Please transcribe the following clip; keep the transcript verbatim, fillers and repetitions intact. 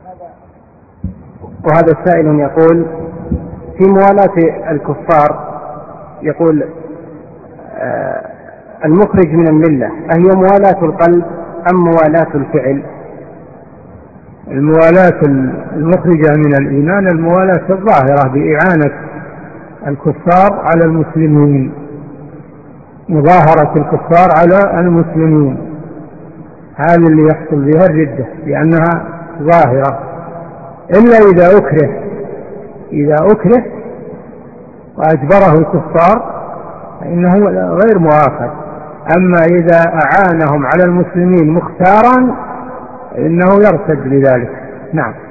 وهذا السائل يقول في موالاة الكفار، يقول آه المخرج من الملة أهي موالاة القلب أم موالاة الفعل؟ الموالاة المخرجة من الإيمان الموالاة الظاهرة بإعانة الكفار على المسلمين، مظاهرة الكفار على المسلمين، هذا اللي يحصل بها الردة لأنها ظاهرة، إلا إذا أكره إذا أكره وأجبره الكفار فإنه غير مؤاخذ. أما إذا أعانهم على المسلمين مختارا إنه يرتد بذلك. نعم.